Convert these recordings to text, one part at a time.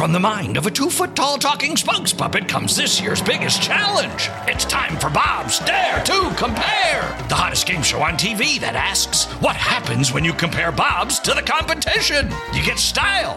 From the mind of a 2-foot-tall talking spokes puppet comes this year's biggest challenge. It's time for Bob's Dare to Compare, the hottest game show on TV that asks, what happens when you compare Bob's to the competition? You get style.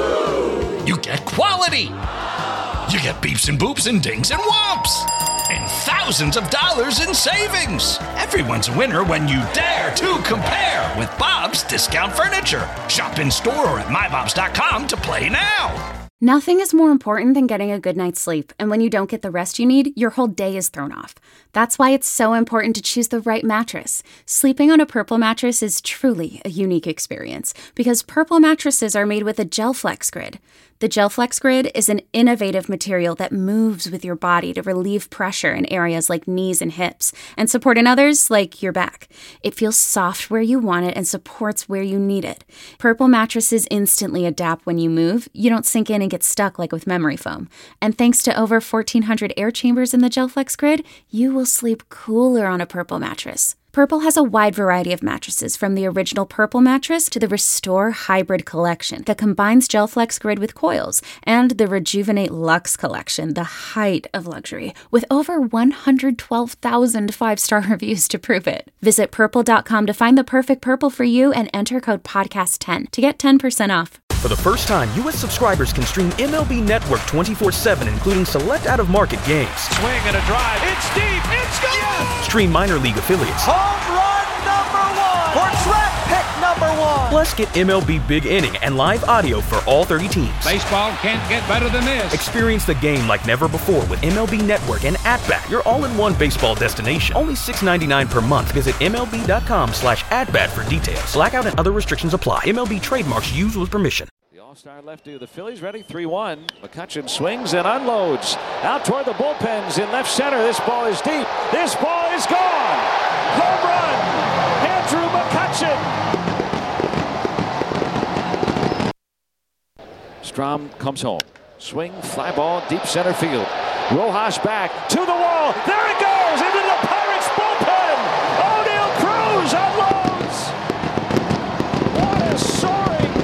You get quality. You get beeps and boops and dings and whomps. And thousands of dollars in savings. Everyone's a winner when you dare to compare with Bob's Discount Furniture. Shop in store or at mybobs.com to play now. Nothing is more important than getting a good night's sleep, and when you don't get the rest you need, your whole day is thrown off. That's why it's so important to choose the right mattress. Sleeping on a Purple mattress is truly a unique experience, because Purple mattresses are made with a GelFlex Grid. The GelFlex Grid is an innovative material that moves with your body to relieve pressure in areas like knees and hips, and support in others like your back. It feels soft where you want it and supports where you need it. Purple mattresses instantly adapt when you move. You don't sink in and get stuck like with memory foam. And thanks to over 1,400 air chambers in the GelFlex Grid, you will sleep cooler on a Purple mattress. Purple has a wide variety of mattresses, from the original Purple mattress to the Restore Hybrid collection that combines GelFlex Grid with coils, and the Rejuvenate Luxe collection, the height of luxury, with over 112,000 five-star reviews to prove it. Visit purple.com to find the perfect Purple for you and enter code podcast10 to get 10% off. For the first time, U.S. subscribers can stream MLB Network 24/7, including select out-of-market games. Swing and a drive. It's deep. It's gone. Yes! Stream minor league affiliates. Home run number 1. Or draft pick number 1. Plus, get MLB Big Inning and live audio for all 30 teams. Baseball can't get better than this. Experience the game like never before with MLB Network and At-Bat, your all-in-one baseball destination. Only $6.99 per month. Visit MLB.com/AtBat for details. Blackout and other restrictions apply. MLB trademarks used with permission. All-star lefty of the Phillies ready, 3-1. McCutchen swings and unloads. Out toward the bullpens in left center. This ball is deep. This ball is gone. Home run. Andrew McCutchen. Strom comes home. Swing, fly ball, deep center field. Rojas back to the wall. There it goes into the Pirates bullpen. O'Neill Cruz unloads. What a soaring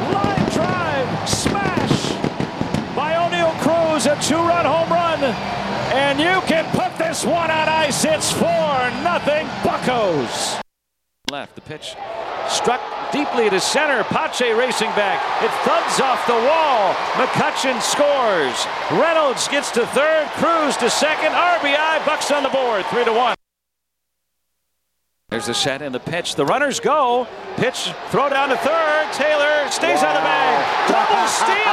smash by O'Neill Cruz, a 2-run home run, and you can put this one on ice. It's 4-0 Buccos. Left, the pitch struck deeply to center. Pache racing back. It thuds off the wall. McCutchen scores. Reynolds gets to third. Cruz to second. RBI. Bucks on the board. 3-1. There's the set and the pitch. The runners go. Pitch, throw down to third. Taylor stays on the bag. Double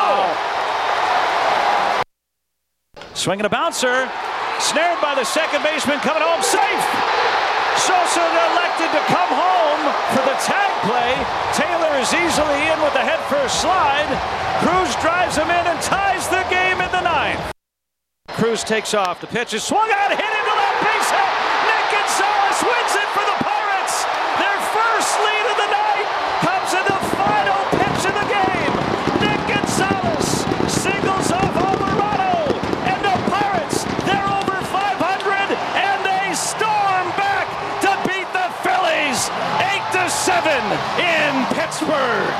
steal. Swinging a bouncer. Snared by the second baseman coming home safe. Sosa elected to come home for the tag play. Taylor is easily in with the head first slide. Cruz drives him in and ties the game in the ninth. Cruz takes off. The pitch is swung out, hit into left base hit. Nick Gonzalez wins it for the Pirates. Their first lead of the night comes in the final pitch of the game. Nick Gonzalez singles off Alvarado, and the Pirates, they're over 500, and they storm back to beat the Phillies 8-7 in Pittsburgh.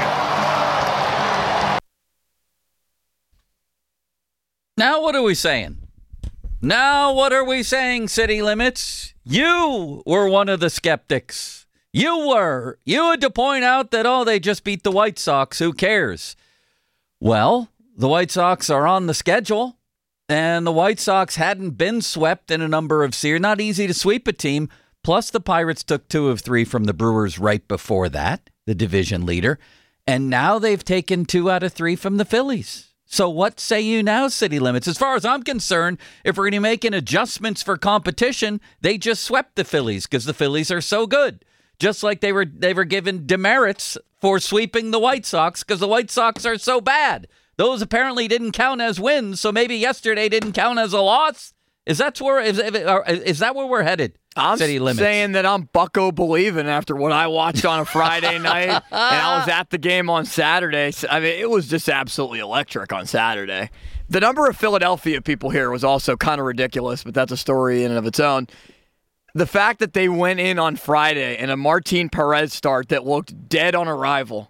Now what are we saying? Now what are we saying, City Limits? You were one of the skeptics. You were. You had to point out that, oh, they just beat the White Sox. Who cares? Well, the White Sox are on the schedule, and the White Sox hadn't been swept in a number of series. Not easy to sweep a team. Plus, the Pirates took 2 of 3 from the Brewers right before that, the division leader. And now they've taken 2 out of 3 from the Phillies. So what say you now, City Limits? As far as I'm concerned, if we're going to be making adjustments for competition, they just swept the Phillies because the Phillies are so good. Just like they were given demerits for sweeping the White Sox because the White Sox are so bad. Those apparently didn't count as wins, so maybe yesterday didn't count as a loss. Is that where we're headed? I'm City Limits? Saying that I'm Bucko believing after what I watched on a Friday night, and I was at the game on Saturday. I mean, it was just absolutely electric on Saturday. The number of Philadelphia people here was also kind of ridiculous, but that's a story in and of its own. The fact that they went in on Friday and a Martin Perez start that looked dead on arrival,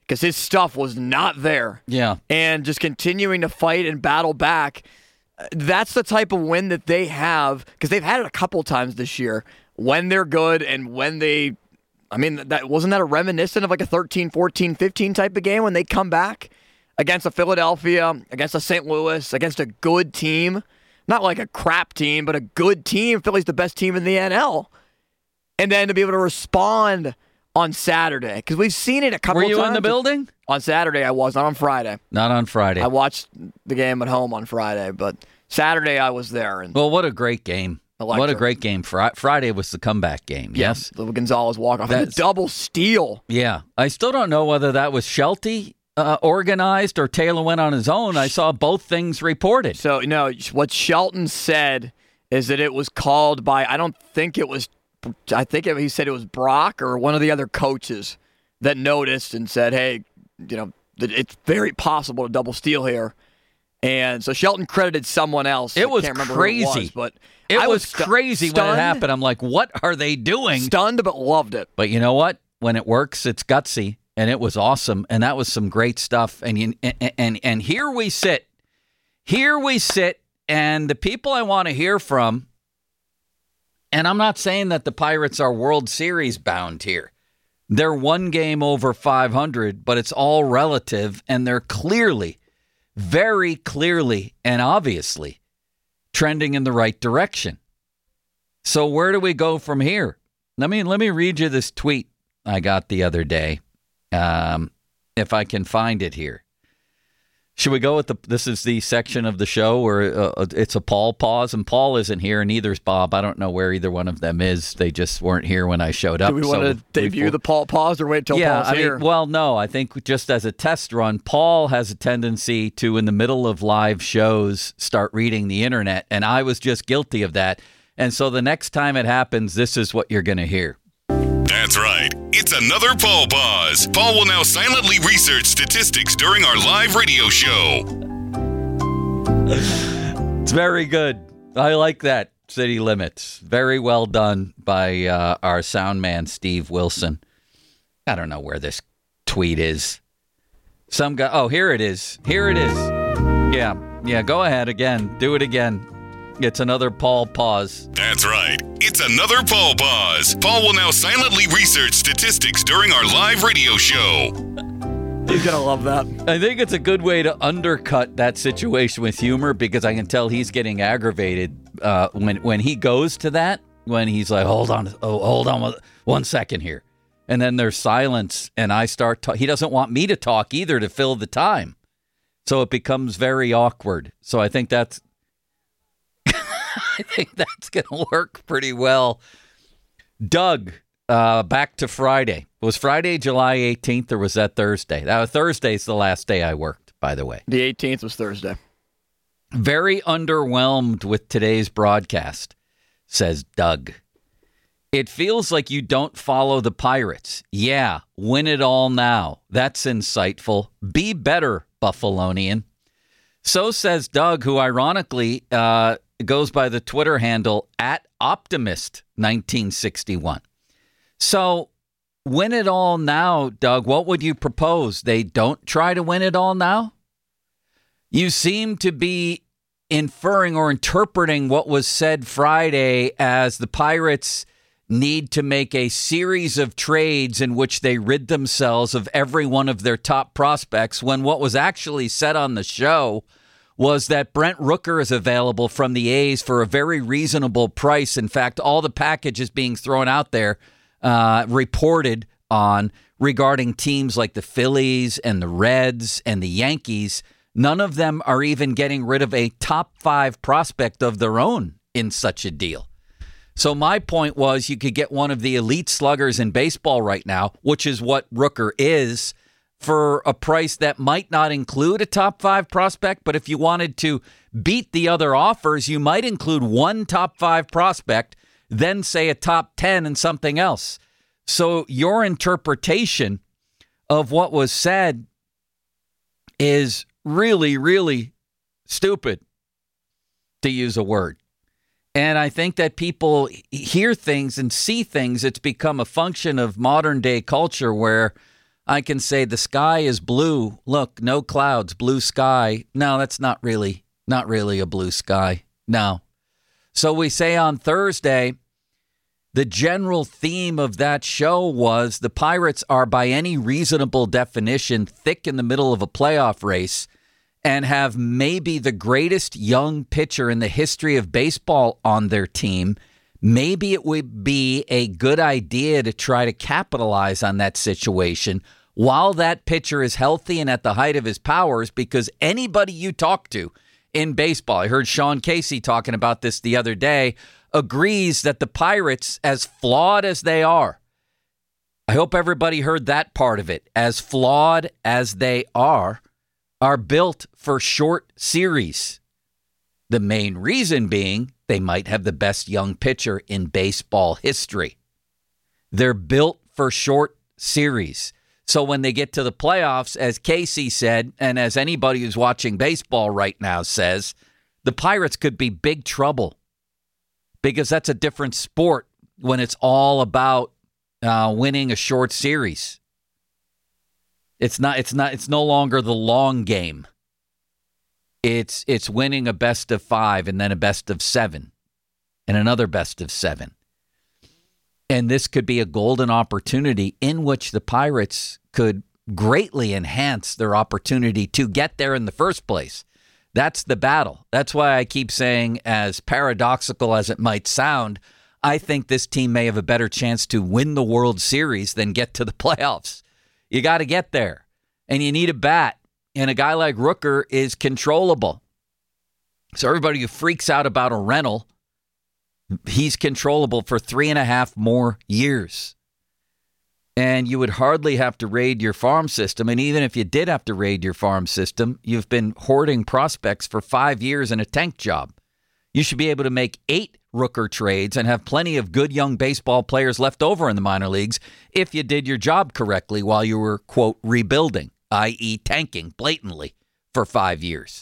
because his stuff was not there. Yeah. And just continuing to fight and battle back. That's the type of win that they have, because they've had it a couple times this year when they're good and when they, wasn't that a reminiscent of like a 13, 14, 15 type of game when they come back against a Philadelphia, against a St. Louis, against a good team? Not like a crap team, but a good team. Philly's the best team in the NL. And then to be able to respond on Saturday, because we've seen it a couple times. Were you in the building? On Saturday, I was. Not on Friday. Not on Friday. I watched the game at home on Friday, but Saturday I was there. And well, what a great game. Electric. What a great game. Friday was the comeback game, yes? The Gonzalez walk-off. And the double steal. Yeah. I still don't know whether that was Shelty organized or Taylor went on his own. I saw both things reported. So, what Shelton said is that it was called by, he said it was Brock or one of the other coaches that noticed and said, hey, it's very possible to double steal here. And so Shelton credited someone else. It was crazy. Who it was, but it was crazy when it happened. I'm like, what are they doing? Stunned, but loved it. But you know what? When it works, it's gutsy. And it was awesome. And that was some great stuff. And here we sit. Here we sit. And the people I want to hear from, and I'm not saying that the Pirates are World Series bound here. They're one game over 500, but it's all relative. And they're clearly, very clearly, and obviously trending in the right direction. So where do we go from here? Let me read you this tweet I got the other day. If I can find it here. Should we go with this is the section of the show where it's a Paul pause, and Paul isn't here, and neither's Bob. I don't know where either one of them is. They just weren't here when I showed up. Do we want to debut the Paul pause or wait till Paul's here? Well, no. I think just as a test run, Paul has a tendency to, in the middle of live shows, start reading the internet, and I was just guilty of that. And so the next time it happens, this is what you're going to hear. That's right. It's another Paul Pause. Paul will now silently research statistics during our live radio show. It's very good. I like that, City Limits. Very well done by our sound man, Steve Wilson. I don't know where this tweet is. Some guy. Oh, here it is. Here it is. Yeah, go ahead again. Do it again. It's another Paul Pause. That's right. It's another Paul Pause. Paul will now silently research statistics during our live radio show. He's going to love that. I think it's a good way to undercut that situation with humor, because I can tell he's getting aggravated when he goes to that, when he's like, hold on 1 second here. And then there's silence, and I start he doesn't want me to talk either to fill the time. So it becomes very awkward. So I think that's going to work pretty well. Doug, back to Friday. Was Friday July 18th, or was that Thursday? Thursday's the last day I worked, by the way. The 18th was Thursday. Very underwhelmed with today's broadcast, says Doug. It feels like you don't follow the Pirates. Yeah, win it all now. That's insightful. Be better, Buffalonian. So says Doug, who ironically goes by the Twitter handle @Optimist1961. So, win it all now, Doug. What would you propose? They don't try to win it all now? You seem to be inferring or interpreting what was said Friday as the Pirates need to make a series of trades in which they rid themselves of every one of their top prospects, when what was actually said on the show was that Brent Rooker is available from the A's for a very reasonable price. In fact, all the packages being thrown out there reported on regarding teams like the Phillies and the Reds and the Yankees, none of them are even getting rid of a top 5 prospect of their own in such a deal. So my point was, you could get one of the elite sluggers in baseball right now, which is what Rooker is, for a price that might not include a top 5 prospect. But if you wanted to beat the other offers, you might include one top 5 prospect, then say a top 10 and something else. So your interpretation of what was said is really, really stupid, to use a word. And I think that people hear things and see things. It's become a function of modern day culture where I can say the sky is blue. Look, no clouds, blue sky. No, that's not really a blue sky. No. So we say on Thursday, the general theme of that show was the Pirates are, by any reasonable definition, thick in the middle of a playoff race and have maybe the greatest young pitcher in the history of baseball on their team. Maybe it would be a good idea to try to capitalize on that situation while that pitcher is healthy and at the height of his powers, because anybody you talk to in baseball, I heard Sean Casey talking about this the other day, agrees that the Pirates, as flawed as they are, I hope everybody heard that part of it, as flawed as they are built for short series. The main reason being they might have the best young pitcher in baseball history. They're built for short series. So when they get to the playoffs, as Casey said, and as anybody who's watching baseball right now says, the Pirates could be big trouble, because that's a different sport when it's all about winning a short series. It's no longer the long game. It's winning a best of 5 and then a best of 7 and another best of 7. And this could be a golden opportunity in which the Pirates could greatly enhance their opportunity to get there in the first place. That's the battle. That's why I keep saying, as paradoxical as it might sound, I think this team may have a better chance to win the World Series than get to the playoffs. You got to get there, and you need a bat, and a guy like Rooker is controllable. So everybody who freaks out about a rental, he's controllable for 3.5 more years. And you would hardly have to raid your farm system. And even if you did have to raid your farm system, you've been hoarding prospects for 5 years in a tank job. You should be able to make 8 Rooker trades and have plenty of good young baseball players left over in the minor leagues if you did your job correctly while you were, quote, rebuilding, i.e. tanking blatantly for 5 years.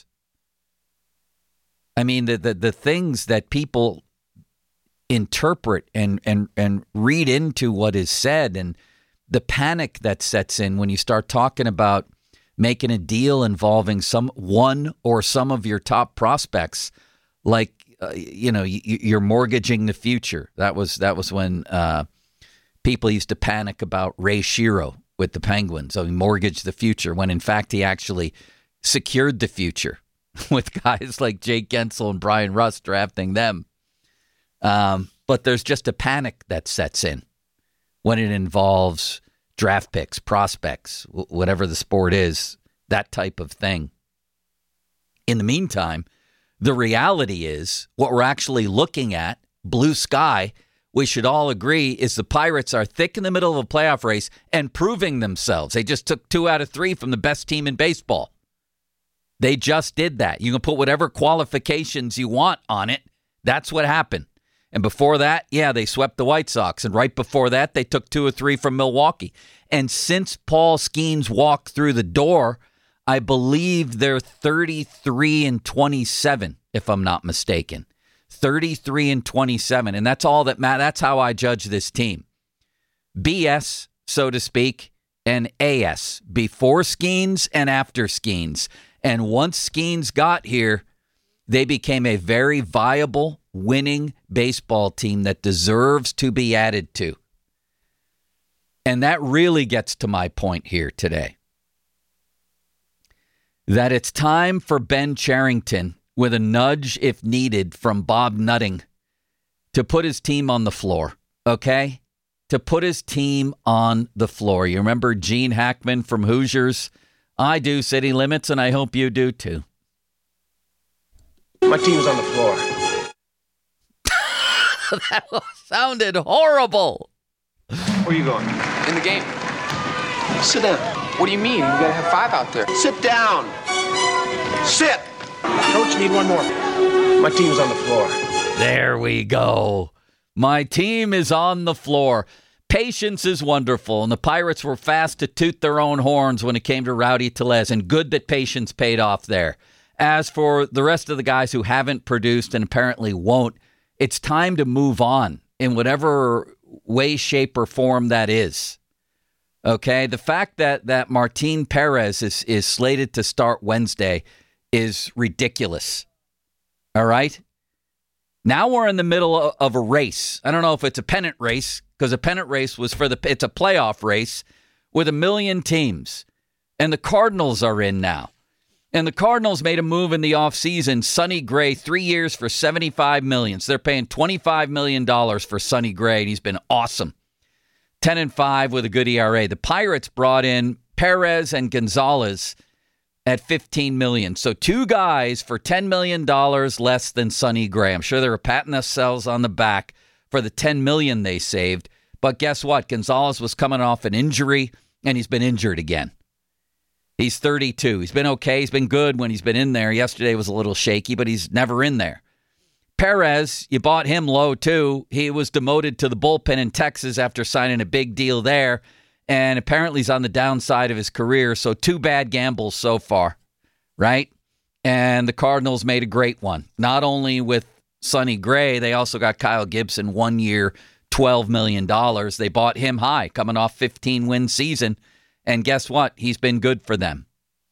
I mean, the things that people interpret and read into what is said, and the panic that sets in when you start talking about making a deal involving one or some of your top prospects, like you're mortgaging the future. That was when people used to panic about Ray Shero with the Penguins. So he mortgaged the future when in fact he actually secured the future with guys like Jake Gensel and Brian Rust drafting them. But there's just a panic that sets in when it involves draft picks, prospects, whatever the sport is, that type of thing. In the meantime, the reality is what we're actually looking at, blue sky, we should all agree, is the Pirates are thick in the middle of a playoff race and proving themselves. They just took 2 out of 3 from the best team in baseball. They just did that. You can put whatever qualifications you want on it. That's what happened. And before that, they swept the White Sox. And right before that, they took 2 or 3 from Milwaukee. And since Paul Skeens walked through the door, I believe they're 33-27, if I'm not mistaken. 33-27. And that's all that matters. That's how I judge this team. BS, so to speak, and AS. Before Skeens and after Skeens. And once Skeens got here, they became a very viable, winning baseball team that deserves to be added to. And that really gets to my point here today. That it's time for Ben Cherington, with a nudge if needed from Bob Nutting, to put his team on the floor, okay? To put his team on the floor. You remember Gene Hackman from Hoosiers? I do, City Limits, and I hope you do too. My team's on the floor. That sounded horrible. Where are you going? In the game. Sit down. What do you mean? You gotta have 5 out there. Sit down. Sit. Coach, need one more. My team's on the floor. There we go. My team is on the floor. Patience is wonderful, and the Pirates were fast to toot their own horns when it came to Rowdy Tellez, and good that patience paid off there. As for the rest of the guys who haven't produced and apparently won't, it's time to move on in whatever way, shape, or form that is. Okay, the fact that Martin Perez is slated to start Wednesday is ridiculous. All right? Now we're in the middle of a race. I don't know if it's a pennant race, because a pennant race was it's a playoff race with 1 million teams. And the Cardinals are in now. And the Cardinals made a move in the offseason. Sonny Gray, 3 years for $75 million. So they're paying $25 million for Sonny Gray, and he's been awesome. 10-5 with a good ERA. The Pirates brought in Perez and Gonzalez at $15 million. So 2 guys for $10 million less than Sonny Gray. I'm sure they were patting themselves on the back for the $10 million they saved. But guess what? Gonzalez was coming off an injury, and he's been injured again. He's 32. He's been okay. He's been good when he's been in there. Yesterday was a little shaky, but he's never in there. Perez, you bought him low, too. He was demoted to the bullpen in Texas after signing a big deal there, and apparently he's on the downside of his career, so 2 bad gambles so far, right? And the Cardinals made a great one. Not only with Sonny Gray, they also got Kyle Gibson, 1 year, $12 million. They bought him high, coming off 15-win season, and guess what? He's been good for them.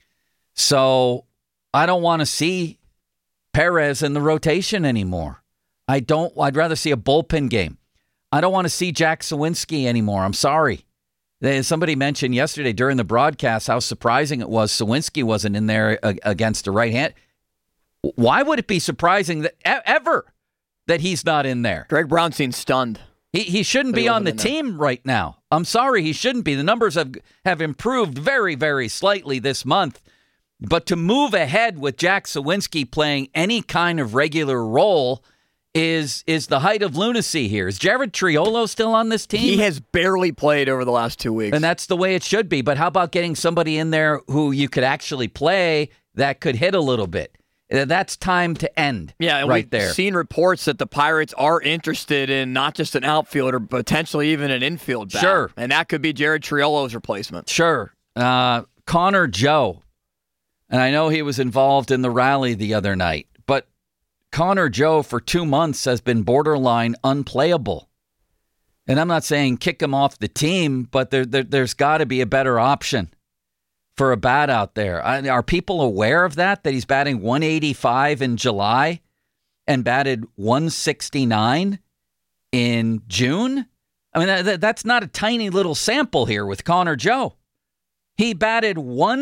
So I don't want to see Perez in the rotation anymore. I'd rather see a bullpen game. I don't want to see Jack Sawinski anymore. I'm sorry. Somebody mentioned yesterday during the broadcast how surprising it was Sawinski wasn't in there against a right hand. Why would it be surprising that ever that he's not in there? Greg Brown seems stunned. He shouldn't be on the team right now. I'm sorry, he shouldn't be. The numbers have improved very, very slightly this month. But to move ahead with Jack Sawinski playing any kind of regular role is the height of lunacy here. Is Jared Triolo still on this team? He has barely played over the last 2 weeks. And that's the way it should be. But how about getting somebody in there who you could actually play that could hit a little bit? That's time to end right there. We've seen reports that the Pirates are interested in not just an outfielder, but potentially even an infield bat. Sure. And that could be Jared Triolo's replacement. Sure. Connor Joe. And I know he was involved in the rally the other night, but Connor Joe for 2 months has been borderline unplayable. And I'm not saying kick him off the team, but there's got to be a better option for a bat out there. Are people aware of that he's batting 185 in July and batted 169 in June? I mean, that's not a tiny little sample here with Connor Joe. He batted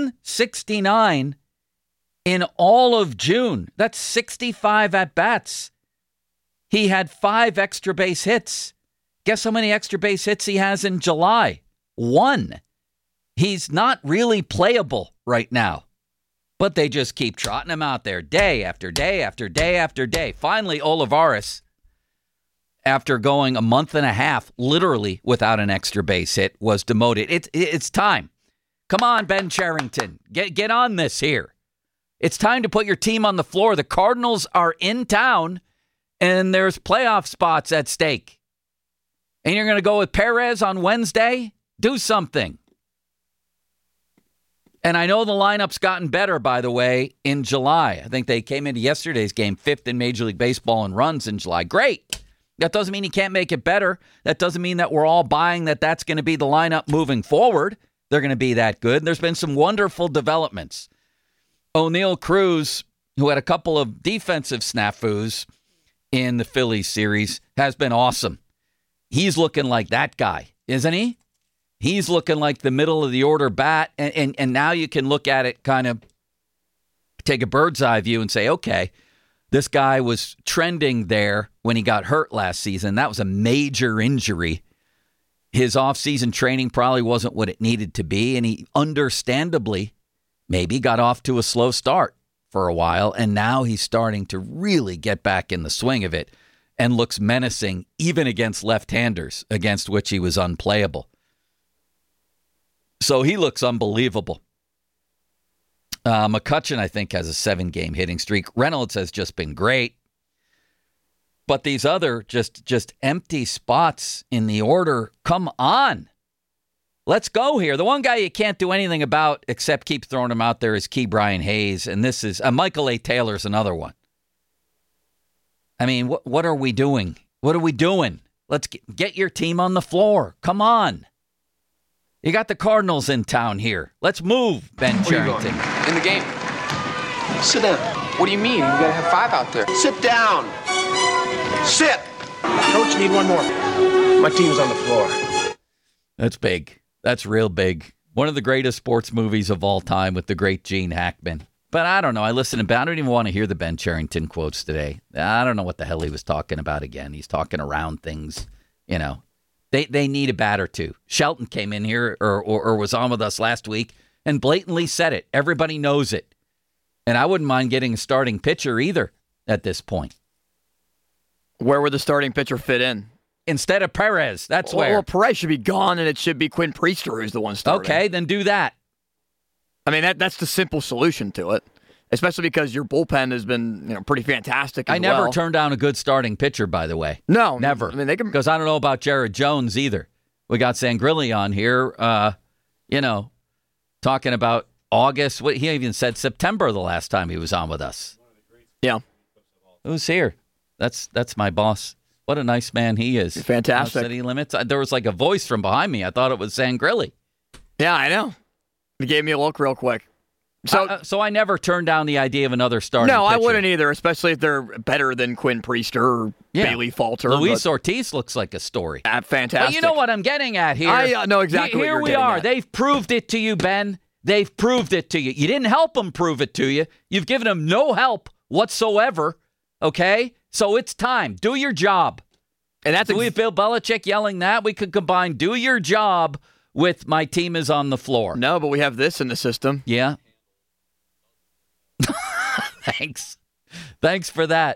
169 in all of June. That's 65 at-bats. He had 5 extra base hits. Guess how many extra base hits he has in July? 1. He's not really playable right now. But they just keep trotting him out there day after day after day after day. Finally, Olivares, after going a month and a half, literally without an extra base hit, was demoted. It's time. Come on, Ben Cherington. Get on this here. It's time to put your team on the floor. The Cardinals are in town, and there's playoff spots at stake. And you're going to go with Perez on Wednesday? Do something. And I know the lineup's gotten better, by the way, in July. I think they came into yesterday's game 5th in Major League Baseball in runs in July. Great. That doesn't mean you can't make it better. That doesn't mean that we're all buying that that's going to be the lineup moving forward. They're going to be that good. There's been some wonderful developments. O'Neal Cruz, who had a couple of defensive snafus in the Phillies series, has been awesome. He's looking like that guy, isn't he? He's looking like the middle of the order bat, and now you can look at it kind of, take a bird's eye view and say, okay, this guy was trending there when he got hurt last season. That was a major injury. His off-season training probably wasn't what it needed to be, and he understandably maybe got off to a slow start for a while, and now he's starting to really get back in the swing of it and looks menacing even against left-handers, against which he was unplayable. So he looks unbelievable. McCutchen, I think, has a 7-game hitting streak. Reynolds has just been great. But these other just empty spots in the order, come on. Let's go here. The one guy you can't do anything about except keep throwing him out there is Key Brian Hayes, and this is Michael A. Taylor's another one. I mean, what are we doing? What are we doing? Let's get your team on the floor. Come on. You got the Cardinals in town here. Let's move, Ben Cherington. In the game. Sit down. What do you mean? You gotta have 5 out there. Sit down. Sit. Coach, need one more. My team's on the floor. That's big. That's real big. One of the greatest sports movies of all time with the great Gene Hackman. But I don't know. I listened to I don't even want to hear the Ben Cherington quotes today. I don't know what the hell he was talking about again. He's talking around things, you know. They need a bat or two. Shelton came in here or was on with us last week and blatantly said it. Everybody knows it. And I wouldn't mind getting a starting pitcher either at this point. Where would the starting pitcher fit in? Instead of Perez, that's where. Well, Perez should be gone, and it should be Quinn Priester who's the one starting. Okay, then do that. I mean, that's the simple solution to it, especially because your bullpen has been pretty fantastic as I never well. turned down a good starting pitcher, by the way. No. Never. I mean, they can. Because I don't know about Jared Jones either. We got Sangrilli on here, talking about August. He even said September the last time he was on with us. Yeah. Who's here? That's my boss. What a nice man he is. Fantastic. City Limits. There was like a voice from behind me. I thought it was Sangrilli. Yeah, I know. He gave me a look real quick. So I never turned down the idea of another starting No, pitcher. I wouldn't either, especially if they're better than Quinn Priester or Bailey Falter. Luis Ortiz looks like a story. Fantastic. But you know what I'm getting at here? I know exactly what here you're we getting are. at. They've proved it to you, Ben. They've proved it to you. You didn't help them prove it to you. You've given them no help whatsoever, okay? So it's time. Do your job. And that's we Bill Belichick yelling that. We could combine do your job with my team is on the floor. No, but we have this in the system. Yeah. Thanks. Thanks for that.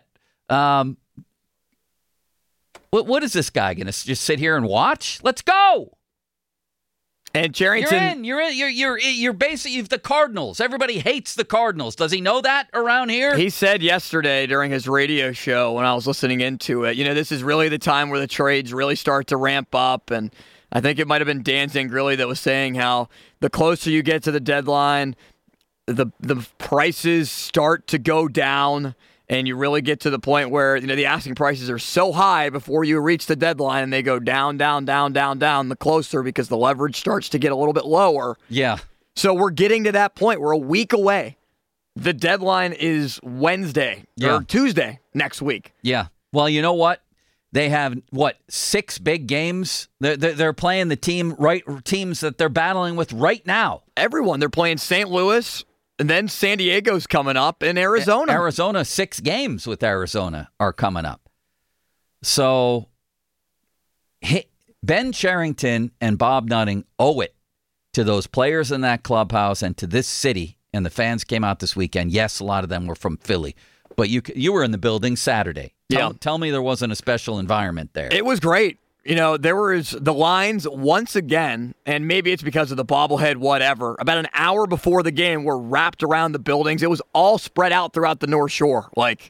What is this guy going to just sit here and watch? Let's go. And Cherington, You're basically the Cardinals. Everybody hates the Cardinals. Does he know that around here? He said yesterday during his radio show when I was listening into it, this is really the time where the trades really start to ramp up. And I think it might have been Dan Zangrilli that was saying how the closer you get to the deadline, the prices start to go down. And you really get to the point where the asking prices are so high before you reach the deadline, and they go down, down, down, down, down the closer because the leverage starts to get a little bit lower. Yeah. So we're getting to that point. We're a week away. The deadline is Wednesday or Tuesday next week. Yeah. Well, you know what? They have 6 big games. They're playing the teams that they're battling with right now. Everyone. They're playing St. Louis. And then San Diego's coming up in Arizona. Arizona, 6 games with Arizona are coming up. So Ben Cherington and Bob Nutting owe it to those players in that clubhouse and to this city. And the fans came out this weekend. Yes, a lot of them were from Philly. But you were in the building Saturday. Tell me there wasn't a special environment there. It was great. There was the lines once again, and maybe it's because of the bobblehead, whatever. About an hour before the game, were wrapped around the buildings. It was all spread out throughout the North Shore, like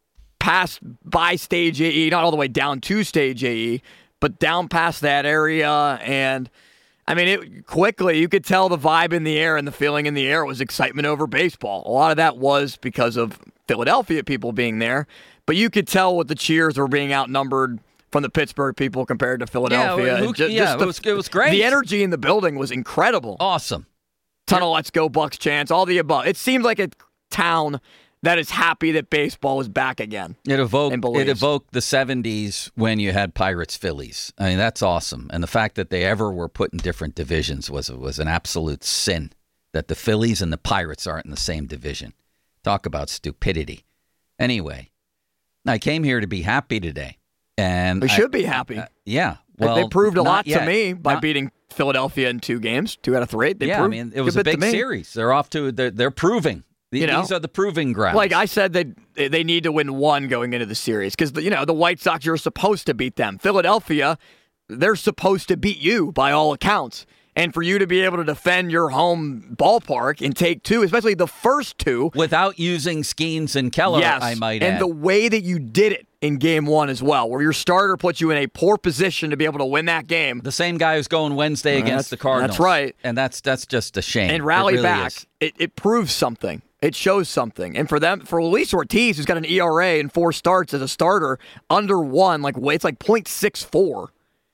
past by Stage AE, not all the way down to Stage AE, but down past that area. And I mean, quickly, you could tell the vibe in the air and the feeling in the air was excitement over baseball. A lot of that was because of Philadelphia people being there, but you could tell with the cheers were being outnumbered from the Pittsburgh people compared to Philadelphia. It was great. The energy in the building was incredible. Awesome. Ton of Let's Go Bucks chants, all the above. It seemed like a town that is happy that baseball was back again. It evoked the 70s when you had Pirates Phillies. I mean, that's awesome. And the fact that they ever were put in different divisions was an absolute sin, that the Phillies and the Pirates aren't in the same division. Talk about stupidity. Anyway, I came here to be happy today. And we should be happy. Yeah. Well, they proved a lot yet. to me by beating Philadelphia in 2 games, 2 out of 3. It was a big series. They're off to. They're proving. These are the proving grounds. Like I said, they need to win 1 going into the series because the White Sox, you're supposed to beat them. Philadelphia, they're supposed to beat you by all accounts. And for you to be able to defend your home ballpark and take 2, especially the first 2. Without using Skeens and Keller, yes, I might add. And the way that you did it in Game 1 as well, where your starter puts you in a poor position to be able to win that game. The same guy who's going Wednesday against the Cardinals. That's right. And that's just a shame. And rally really back. It proves something. It shows something. And for Luis Ortiz, who's got an ERA and 4 starts as a starter, under 1, it's like .64.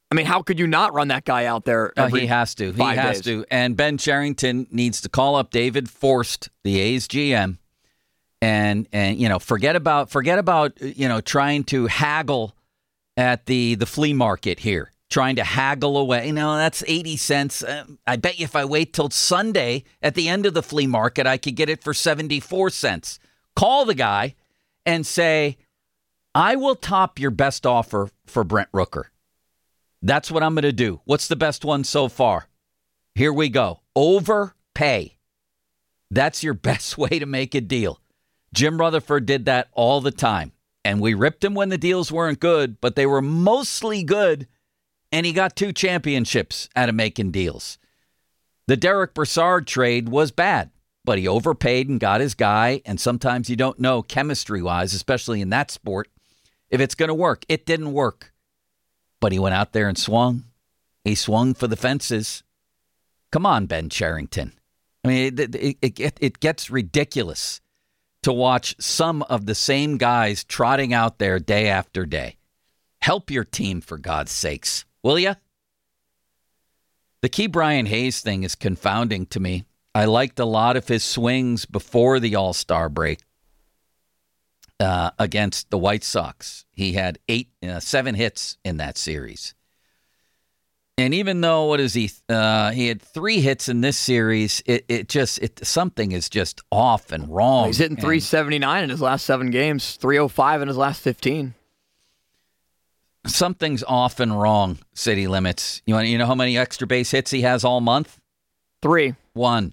I mean, how could you not run that guy out there? He has to. He has to. And Ben Cherington needs to call up David Forst, the A's GM, and forget about trying to haggle at the flea market here. Trying to haggle away. That's 80 cents. I bet you if I wait till Sunday at the end of the flea market, I could get it for 74 cents. Call the guy and say, I will top your best offer for Brent Rooker. That's what I'm going to do. What's the best one so far? Here we go. Overpay. That's your best way to make a deal. Jim Rutherford did that all the time. And we ripped him when the deals weren't good, but they were mostly good. And he got 2 championships out of making deals. The Derek Brassard trade was bad, but he overpaid and got his guy. And sometimes you don't know chemistry-wise, especially in that sport, if it's going to work. It didn't work. But he went out there and swung. He swung for the fences. Come on, Ben Cherington. I mean, it gets ridiculous to watch some of the same guys trotting out there day after day. Help your team, for God's sakes. Will ya? The Key Brian Hayes thing is confounding to me. I liked a lot of his swings before the All-Star break against the White Sox. He had 7 hits in that series. And even though, he had 3 hits in this series, something is just off and wrong. He's hitting 379 in his last 7 games, 305 in his last 15. Something's off and wrong, City Limits. You know how many extra base hits he has all month? 3. 1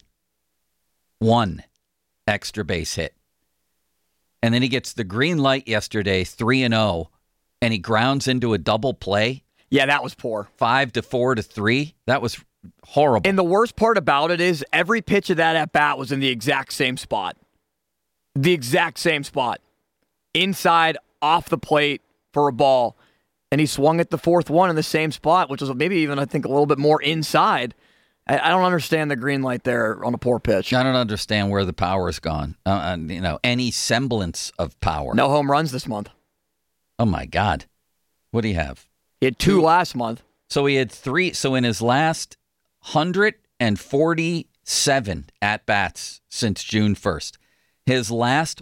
extra base hit. And then he gets the green light yesterday, 3-0, and he grounds into a double play. Yeah, that was poor. 5-4-3. That was horrible. And the worst part about it is every pitch of that at-bat was in the exact same spot. The exact same spot. Inside, off the plate for a ball. And he swung at the 4th one in the same spot, which was maybe even, I think, a little bit more inside. I don't understand the green light there on a poor pitch. I don't understand where the power's gone. Any semblance of power. No home runs this month. Oh, my God. What do you have? He had 2 last month. So he had 3. So in his last 147 at-bats since June 1st, his last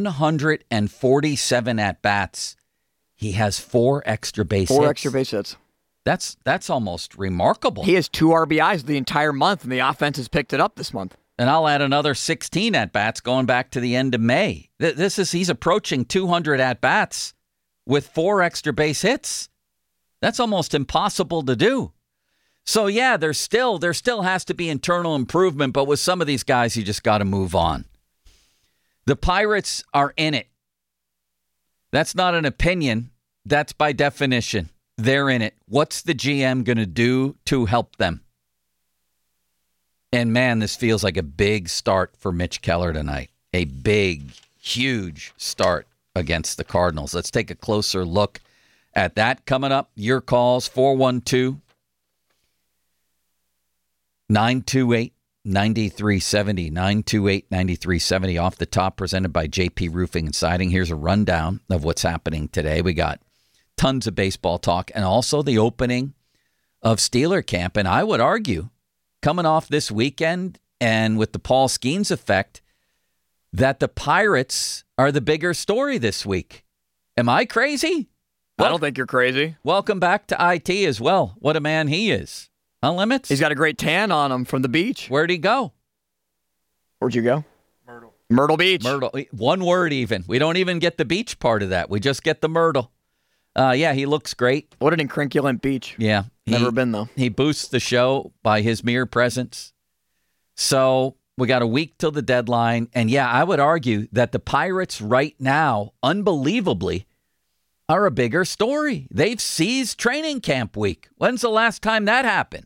147 at-bats, he has 4 extra base hits. 4 extra base hits. That's almost remarkable. He has 2 RBIs the entire month, and the offense has picked it up this month. And I'll add another 16 at-bats going back to the end of May. He's approaching 200 at-bats with 4 extra base hits. That's almost impossible to do. So, yeah, there still has to be internal improvement, but with some of these guys, you just got to move on. The Pirates are in it. That's not an opinion. That's by definition. They're in it. What's the GM going to do to help them? And, man, this feels like a big start for Mitch Keller tonight. A big, huge start against the Cardinals. Let's take a closer look at that coming up. Your calls, 412-928-9370. 928-9370 off the top, presented by JP Roofing and Siding. Here's a rundown of what's happening today. We got tons of baseball talk and also the opening of Steeler camp. And I would argue, coming off this weekend and with the Paul Skeens effect, that the Pirates are the bigger story this week. Am I crazy? I don't think you're crazy. Welcome back to IT as well. What a man he is. Huh, Limits? He's got a great tan on him from the beach. Where'd he go? Where'd you go? Myrtle Beach. Myrtle. One word even. We don't even get the beach part of that. We just get the Myrtle. Yeah, he looks great. What an incrinculant beach. Yeah. Never been, though. He boosts the show by his mere presence. So we got a week till the deadline. And, yeah, I would argue that the Pirates right now, unbelievably, are a bigger story. They've seized training camp week. When's the last time that happened?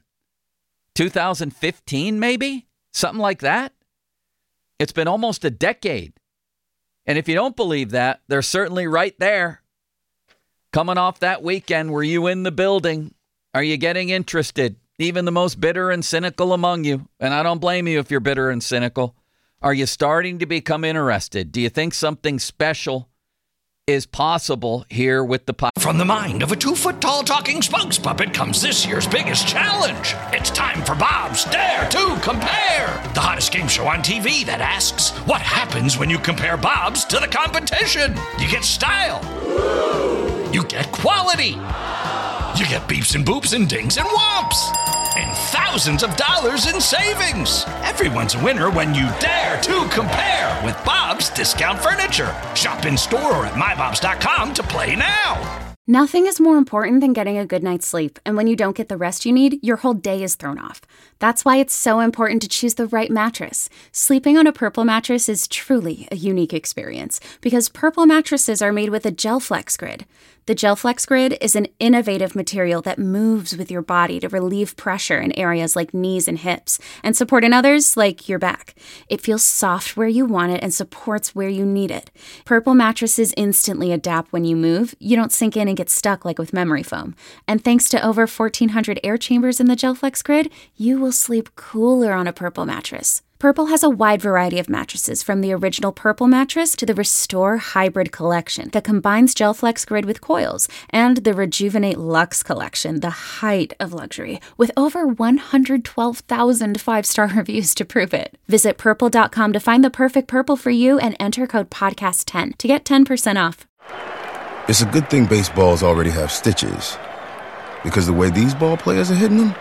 2015, maybe? Something like that? It's been almost a decade. And if you don't believe that, they're certainly right there. Coming off that weekend, were you in the building? Are you getting interested? Even the most bitter and cynical among you, and I don't blame you if you're bitter and cynical, are you starting to become interested? Do you think something special is possible here with the Pirates. From the mind of a 2-foot-tall talking spokes puppet comes this year's biggest challenge. It's time for Bob's Dare to Compare, the hottest game show on TV that asks, what happens when you compare Bob's to the competition? You get style. You get quality. You get beeps and boops and dings and whomps. And thousands of dollars in savings. Everyone's a winner when you dare to compare with Bob's Discount Furniture. Shop in store or at mybobs.com to play now. Nothing is more important than getting a good night's sleep, and when you don't get the rest you need, your whole day is thrown off. That's why it's so important to choose the right mattress. Sleeping on a Purple mattress is truly a unique experience because Purple mattresses are made with a GelFlex Grid. The GelFlex Grid is an innovative material that moves with your body to relieve pressure in areas like knees and hips and support in others like your back. It feels soft where you want it and supports where you need it. Purple mattresses instantly adapt when you move. You don't sink in and get stuck like with memory foam. And thanks to over 1,400 air chambers in the GelFlex Grid, you will sleep cooler on a Purple mattress. Purple has a wide variety of mattresses, from the original Purple mattress to the Restore Hybrid collection that combines GelFlex Grid with coils, and the Rejuvenate Luxe collection, the height of luxury, with over 112,000 five-star reviews to prove it. Visit Purple.com to find the perfect Purple for you and enter code PODCAST10 to get 10% off. It's a good thing baseballs already have stitches, because the way these ball players are hitting them,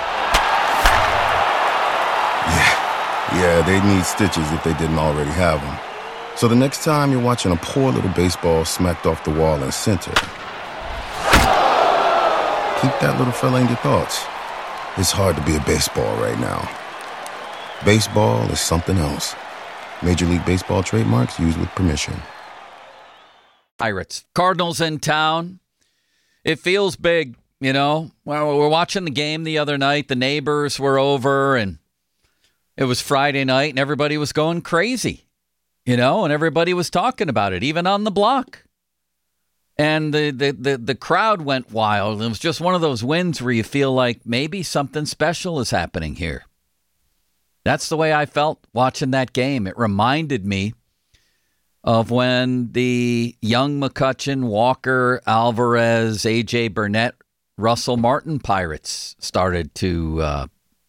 yeah, they'd need stitches if they didn't already have them. So the next time you're watching a poor little baseball smacked off the wall in center, keep that little fella in your thoughts. It's hard to be a baseball right now. Baseball is something else. Major League Baseball trademarks used with permission. Pirates. Cardinals in town. It feels big, you know. Well, we were watching the game the other night. The neighbors were over, and it was Friday night, and everybody was going crazy, you know, and everybody was talking about it, even on the block. And the crowd went wild. It was just one of those wins where you feel like maybe something special is happening here. That's the way I felt watching that game. It reminded me of when the young McCutchen, Walker, Alvarez, A.J. Burnett, Russell Martin Pirates started to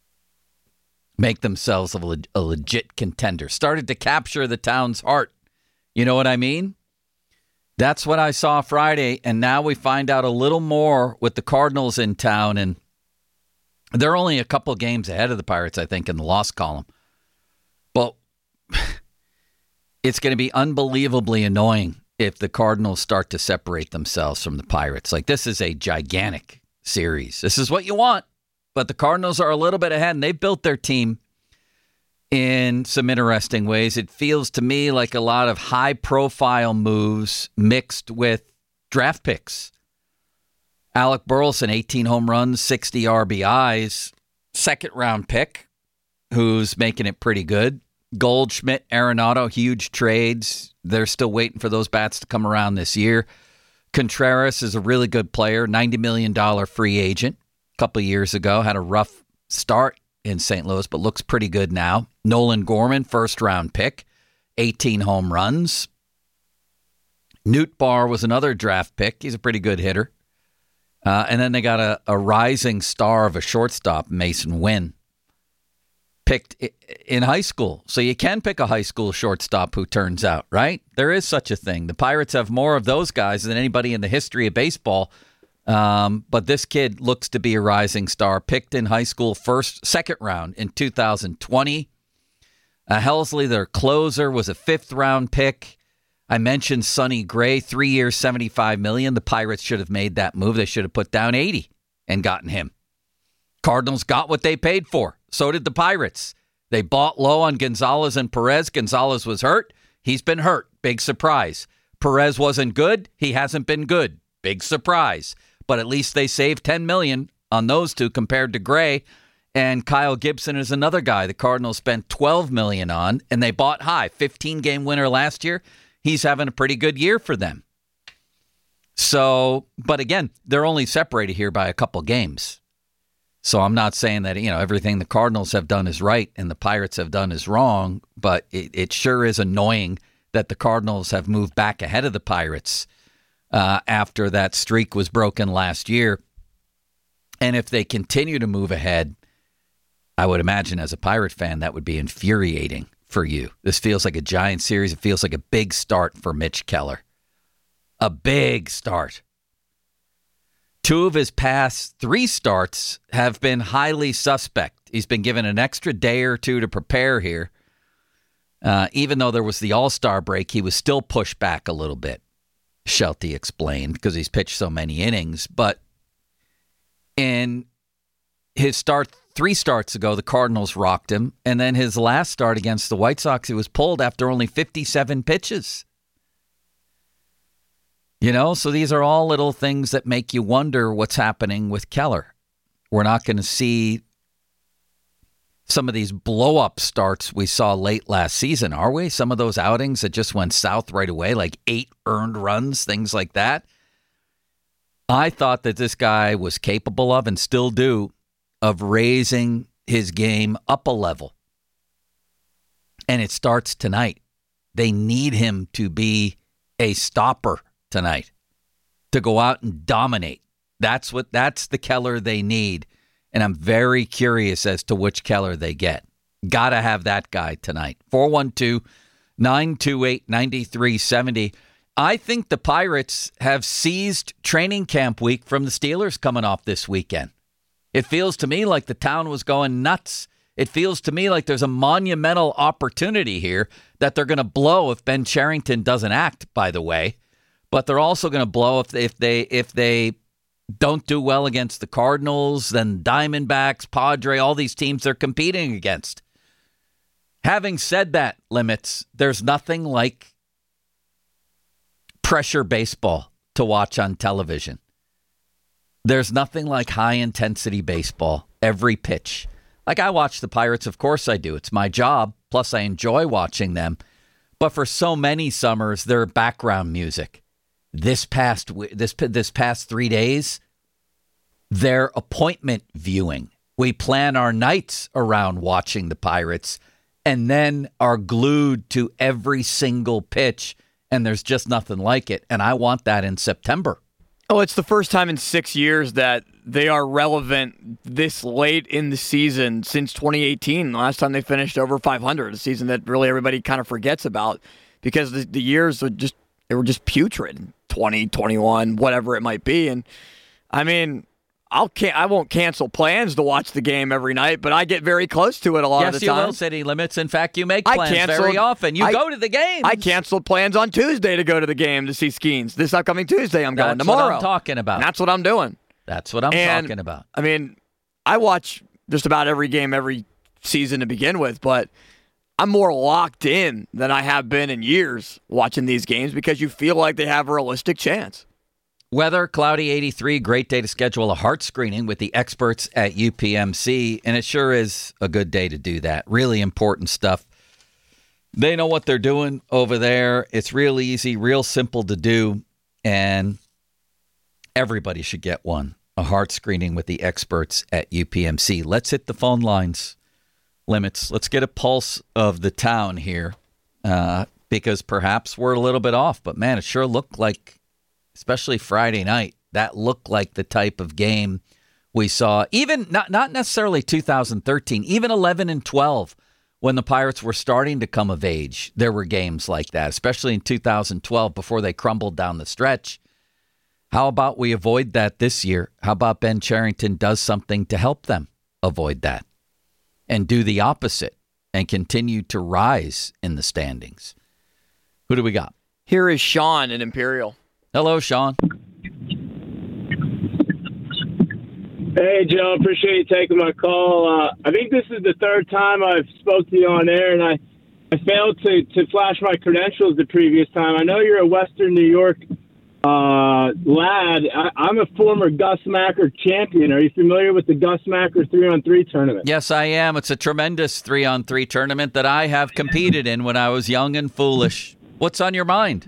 make themselves a legit contender, started to capture the town's heart. You know what I mean? That's what I saw Friday, and now we find out a little more with the Cardinals in town, and they're only a couple games ahead of the Pirates, I think, in the loss column. But it's going to be unbelievably annoying if the Cardinals start to separate themselves from the Pirates. Like, this is a gigantic series. This is what you want. But the Cardinals are a little bit ahead, and they've built their team in some interesting ways. It feels to me like a lot of high-profile moves mixed with draft picks. Alec Burleson, 18 home runs, 60 RBIs, second-round pick, who's making it pretty good. Goldschmidt, Arenado, huge trades. They're still waiting for those bats to come around this year. Contreras is a really good player, $90 million free agent. Couple of years ago, had a rough start in St. Louis, but looks pretty good now. Nolan Gorman, first-round pick, 18 home runs. Newt Barr was another draft pick. He's a pretty good hitter. And then they got a rising star of a shortstop, Mason Wynn, picked in high school. So you can pick a high school shortstop who turns out, right? There is such a thing. The Pirates have more of those guys than anybody in the history of baseball. But this kid looks to be a rising star, picked in high school second round in 2020. Helsley, their closer, was a fifth-round pick. I mentioned Sonny Gray, 3 years, $75 million. The Pirates should have made that move. They should have put down 80 and gotten him. Cardinals got what they paid for. So did the Pirates. They bought low on Gonzalez and Perez. Gonzalez was hurt. He's been hurt. Big surprise. Perez wasn't good. He hasn't been good. Big surprise. But at least they saved $10 million on those two compared to Gray. And Kyle Gibson is another guy the Cardinals spent $12 million on, and they bought high. 15-game winner last year. He's having a pretty good year for them. So, but again, they're only separated here by a couple games. So I'm not saying that, you know, everything the Cardinals have done is right and the Pirates have done is wrong, but it sure is annoying that the Cardinals have moved back ahead of the Pirates after that streak was broken last year. And if they continue to move ahead, I would imagine as a Pirate fan, that would be infuriating for you. This feels like a giant series. It feels like a big start for Mitch Keller. A big start. 2 of his past 3 starts have been highly suspect. He's been given an extra day or 2 to prepare here. Even though there was the All-Star break, he was still pushed back a little bit, Shelty explained, because he's pitched so many innings. But in his 3 starts ago, the Cardinals rocked him. And then his last start against the White Sox, he was pulled after only 57 pitches. You know, so these are all little things that make you wonder what's happening with Keller. We're not going to see some of these blow-up starts we saw late last season, are we? Some of those outings that just went south right away, like 8 earned runs, things like that. I thought that this guy was capable of, and still do, of raising his game up a level. And it starts tonight. They need him to be a stopper tonight, to go out and dominate. That's the Keller they need. And I'm very curious as to which Keller they get. Got to have that guy tonight. 412-928-9370. I think the Pirates have seized training camp week from the Steelers coming off this weekend. It feels to me like the town was going nuts. It feels to me like there's a monumental opportunity here that they're going to blow if Ben Cherington doesn't act, by the way. But they're also going to blow if they don't do well against the Cardinals, then Diamondbacks, Padre, all these teams they're competing against. Having said that, Limits, there's nothing like pressure baseball to watch on television. There's nothing like high-intensity baseball, every pitch. Like, I watch the Pirates, of course I do. It's my job, plus I enjoy watching them. But for so many summers, they're background music. This past 3 days, they're appointment viewing. We plan our nights around watching the Pirates and then are glued to every single pitch, and there's just nothing like it. And I want that in September. Oh, it's the first time in 6 years that they are relevant this late in the season since 2018. The last time they finished over 500, a season that really everybody kind of forgets about because the years were just putrid. 20, 21, whatever it might be. And I mean, I won't cancel plans to watch the game every night, but I get very close to it a lot of the time. Yes, you will, City Limits. In fact, you make plans very often. You go to the games. I canceled plans on Tuesday to go to the game to see Skeens. This upcoming Tuesday, I'm going tomorrow. That's what I'm talking about. And that's what I'm doing. That's what I'm talking about. I mean, I watch just about every game every season to begin with, but I'm more locked in than I have been in years watching these games because you feel like they have a realistic chance. Weather, cloudy 83, great day to schedule a heart screening with the experts at UPMC, and it sure is a good day to do that. Really important stuff. They know what they're doing over there. It's real easy, real simple to do, and everybody should get one, a heart screening with the experts at UPMC. Let's hit the phone lines. Limits. Let's get a pulse of the town here because perhaps we're a little bit off. But, man, it sure looked like, especially Friday night, that looked like the type of game we saw, even not necessarily 2013, even 11 and 12, when the Pirates were starting to come of age. There were games like that, especially in 2012 before they crumbled down the stretch. How about we avoid that this year? How about Ben Cherington does something to help them avoid that? And do the opposite and continue to rise in the standings. Who do we got? Here is Sean in Imperial. Hello, Sean. Hey, Joe. Appreciate you taking my call. I think this is the 3rd time I've spoke to you on air, and I failed to flash my credentials the previous time. I know you're a Western New York lad. I'm a former Gus Macker champion. Are you familiar with the Gus Macker 3-on-3 tournament? Yes, I am. It's a tremendous 3-on-3 tournament that I have competed in when I was young and foolish. What's on your mind?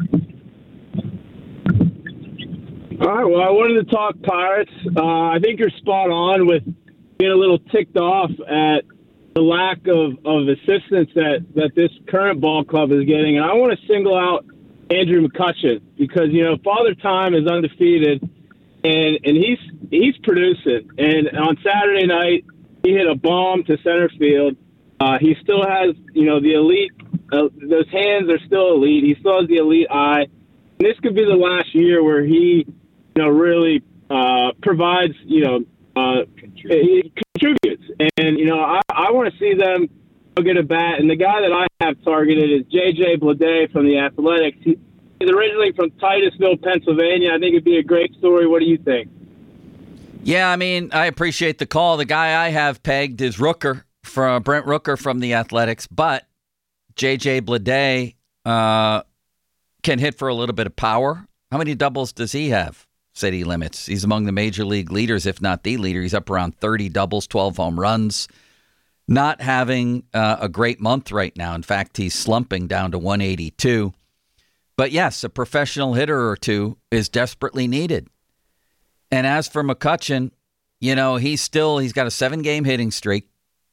All right, well, I wanted to talk Pirates. I think you're spot on with being a little ticked off at the lack of assistance that this current ball club is getting. And I want to single out Andrew McCutchen because, Father Time is undefeated, and he's producing. And on Saturday night, he hit a bomb to center field. He still has, the elite. Those hands are still elite. He still has the elite eye. And this could be the last year where he, really provides, he contributes. And, I want to see them go get a bat. And the guy that I have targeted is J.J. Bleday from the Athletics. He's originally from Titusville, Pennsylvania. I think it'd be a great story. What do you think? Yeah, I appreciate the call. The guy I have pegged is Brent Rooker from the Athletics, but J.J. Bleday can hit for a little bit of power. How many doubles does he have? City limits. He's among the major league leaders, if not the leader. He's up around 30 doubles, 12 home runs. Not having a great month right now. In fact, he's slumping down to 182. But yes, a professional hitter or two is desperately needed. And as for McCutchen, he's got a 7-game hitting streak.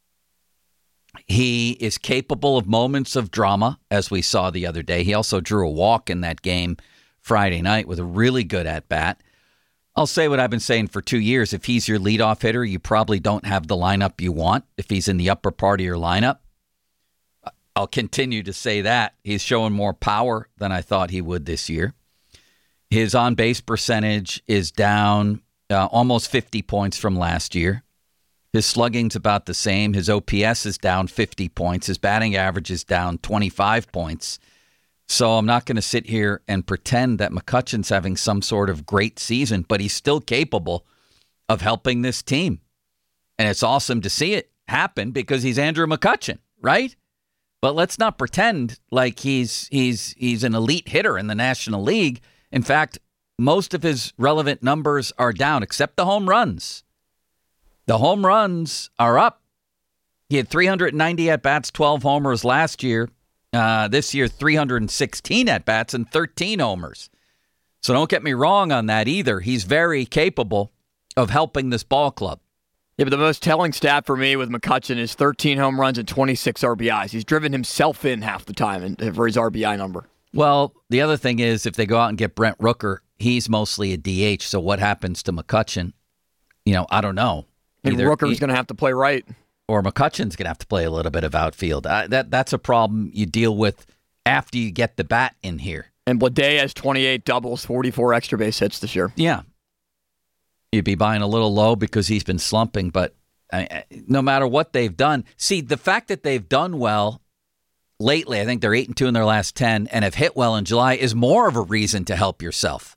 He is capable of moments of drama, as we saw the other day. He also drew a walk in that game Friday night with a really good at-bat. I'll say what I've been saying for 2 years. If he's your leadoff hitter, you probably don't have the lineup you want if he's in the upper part of your lineup. I'll continue to say that. He's showing more power than I thought he would this year. His on-base percentage is down almost 50 points from last year. His slugging's about the same. His OPS is down 50 points. His batting average is down 25 points. So I'm not going to sit here and pretend that McCutchen's having some sort of great season, but he's still capable of helping this team. And it's awesome to see it happen because he's Andrew McCutchen, right? But let's not pretend like he's an elite hitter in the National League. In fact, most of his relevant numbers are down, except the home runs. The home runs are up. He had 390 at-bats, 12 homers last year. This year, 316 at-bats and 13 homers. So don't get me wrong on that either. He's very capable of helping this ball club. Yeah, but the most telling stat for me with McCutchen is 13 home runs and 26 RBIs. He's driven himself in half the time for his RBI number. Well, the other thing is if they go out and get Brent Rooker, he's mostly a DH. So what happens to McCutchen? I don't know. And Rooker's going to have to play right. Or McCutchen's going to have to play a little bit of outfield. That's a problem you deal with after you get the bat in here. And Bleday has 28 doubles, 44 extra base hits this year. Yeah. You'd be buying a little low because he's been slumping, but no matter what they've done. See, the fact that they've done well lately, I think they're 8-2 in their last 10 and have hit well in July, is more of a reason to help yourself.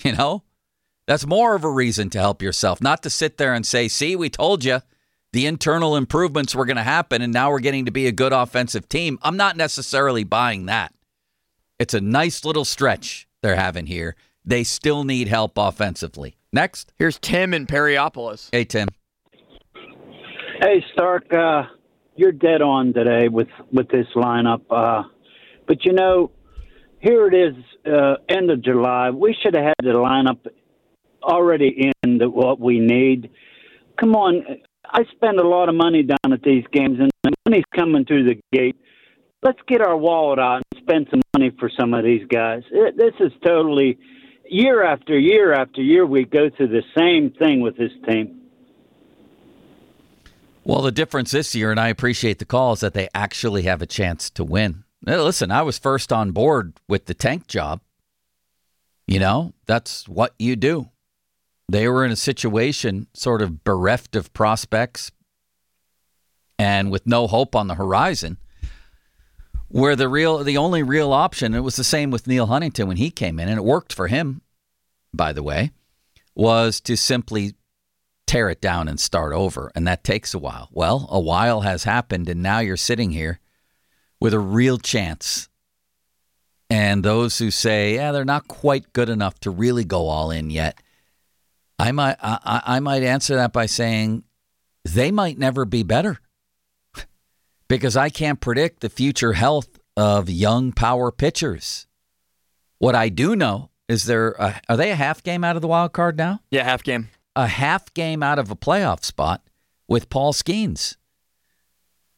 That's more of a reason to help yourself, not to sit there and say, see, we told you. The internal improvements were going to happen, and now we're getting to be a good offensive team. I'm not necessarily buying that. It's a nice little stretch they're having here. They still need help offensively. Next. Here's Tim in Perryopolis. Hey, Tim. Hey, Stark. You're dead on today with this lineup. But, here it is, end of July. We should have had the lineup already in what we need. Come on. I spend a lot of money down at these games, and the money's coming through the gate. Let's get our wallet out and spend some money for some of these guys. This is totally, year after year after year, we go through the same thing with this team. Well, the difference this year, and I appreciate the call, is that they actually have a chance to win. Now, listen, I was first on board with the tank job. That's what you do. They were in a situation sort of bereft of prospects and with no hope on the horizon, where the only real option, it was the same with Neil Huntington when he came in, and it worked for him, by the way, was to simply tear it down and start over, and that takes a while. Well, a while has happened, and now you're sitting here with a real chance. And those who say, they're not quite good enough to really go all in yet, I might answer that by saying they might never be better because I can't predict the future health of young power pitchers. What I do know is are they a half game out of the wild card now? Yeah, half game. A half game out of a playoff spot with Paul Skeens.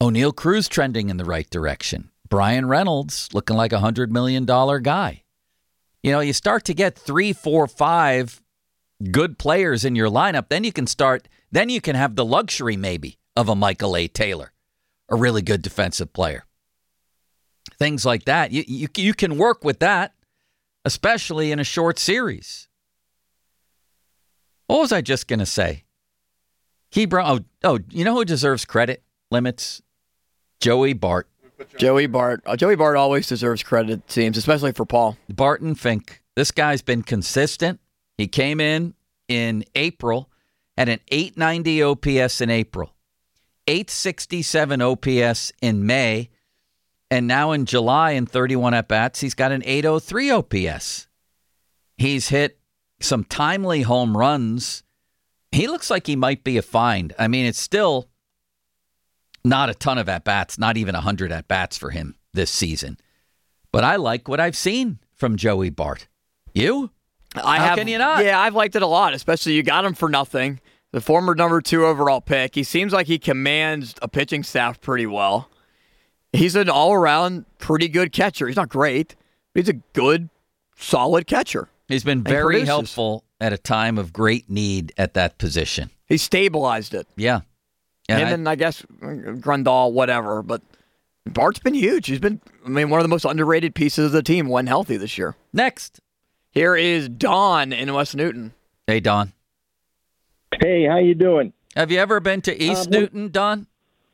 O'Neal Cruz trending in the right direction. Brian Reynolds looking like $100 million guy. You know, you start to get 3, 4, 5 good players in your lineup, then you can have the luxury maybe of a Michael A. Taylor, a really good defensive player. Things like that. You can work with that, especially in a short series. What was I just going to say? You know who deserves credit, Limits? Joey Bart. Joey Bart. Joey Bart always deserves credit, it seems, especially for Paul. Barton Fink. This guy's been consistent. He came in April at an 890 OPS in April, 867 OPS in May, and now in July in 31 at-bats, he's got an 803 OPS. He's hit some timely home runs. He looks like he might be a find. I mean, it's still not a ton of at-bats, not even 100 at-bats for him this season. But I like what I've seen from Joey Bart. You? How can you not? Yeah, I've liked it a lot, especially you got him for nothing. The former number 2 overall pick. He seems like he commands a pitching staff pretty well. He's an all-around pretty good catcher. He's not great, but he's a good, solid catcher. He's been very helpful at a time of great need at that position. He stabilized it. Yeah. And I guess Grandal, whatever. But Bart's been huge. He's been, one of the most underrated pieces of the team when healthy this year. Next. Here is Don in West Newton. Hey, Don. Hey, how you doing? Have you ever been to East Newton, Don?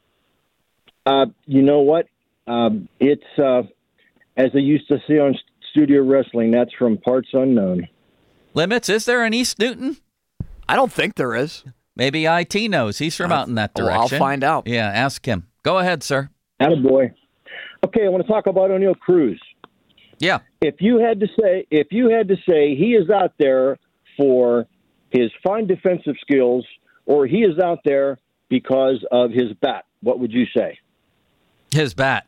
You know what? It's, as they used to say on Studio Wrestling, that's from parts unknown. Limits, is there an East Newton? I don't think there is. Maybe IT knows. He's from out in that direction. I'll find out. Yeah, ask him. Go ahead, sir. Attaboy. Okay, I want to talk about O'Neal Cruz. Yeah. If you had to say he is out there for his fine defensive skills or he is out there because of his bat, what would you say? His bat.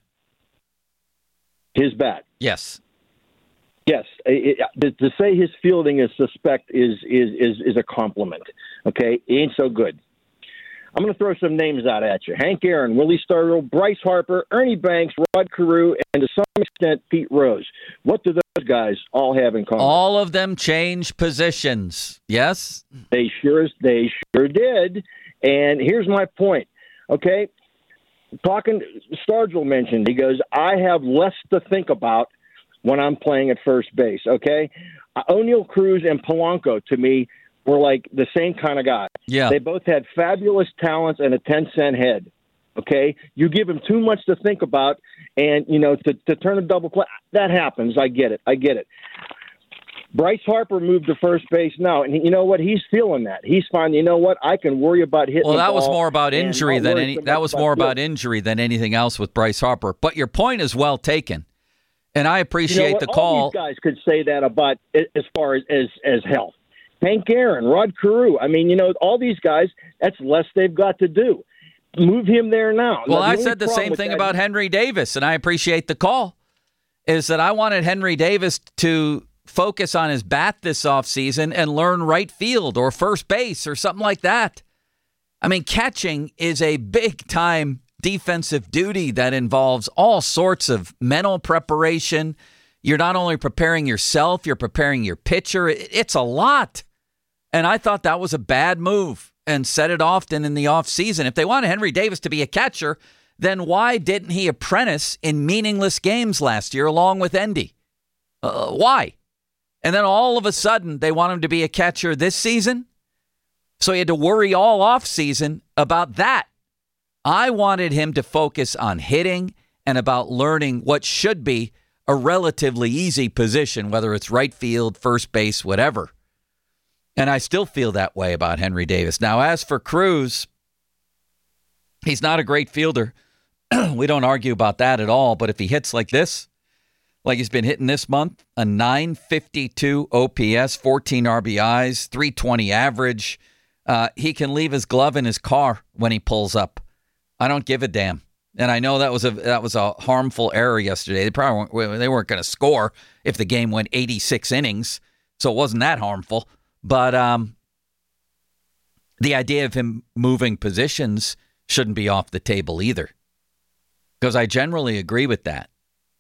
His bat. Yes. Yes. To say his fielding is suspect is a compliment. Okay, he ain't so good. I'm going to throw some names out at you. Hank Aaron, Willie Stargell, Bryce Harper, Ernie Banks, Rod Carew, and to some extent, Pete Rose. What do those guys all have in common? All of them change positions. Yes? They sure did. And here's my point. Okay? Stargell mentioned, he goes, I have less to think about when I'm playing at first base. Okay? O'Neal Cruz and Polanco, to me, were like the same kind of guy. Yeah. They both had fabulous talents and a 10-cent head. Okay? You give them too much to think about, and, to turn a double play, that happens. I get it. Bryce Harper moved to first base now, and you know what? He's feeling that. He's fine. You know what? I can worry about hitting the ball. Well, that was more about injury than anything else with Bryce Harper. But your point is well taken, and I appreciate the call. All these guys could say that about as far as health. Hank Aaron, Rod Carew. All these guys, that's less they've got to do. Move him there now. Well, I said the same thing about Henry Davis, and I appreciate the call, is that I wanted Henry Davis to focus on his bat this offseason and learn right field or first base or something like that. Catching is a big-time defensive duty that involves all sorts of mental preparation. You're not only preparing yourself, you're preparing your pitcher. It's a lot. And I thought that was a bad move and said it often in the offseason. If they wanted Henry Davis to be a catcher, then why didn't he apprentice in meaningless games last year along with Endy? Why? And then all of a sudden they want him to be a catcher this season? So he had to worry all offseason about that. I wanted him to focus on hitting and about learning what should be a relatively easy position, whether it's right field, first base, whatever. And I still feel that way about Henry Davis. Now, as for Cruz, he's not a great fielder. We don't argue about that at all. But if he hits like this, like he's been hitting this month, a 952 OPS, 14 RBIs, 320 average, he can leave his glove in his car when he pulls up. I don't give a damn. And I know that was a harmful error yesterday. They weren't going to score if the game went 86 innings, so it wasn't that harmful. But the idea of him moving positions shouldn't be off the table either. because I generally agree with that.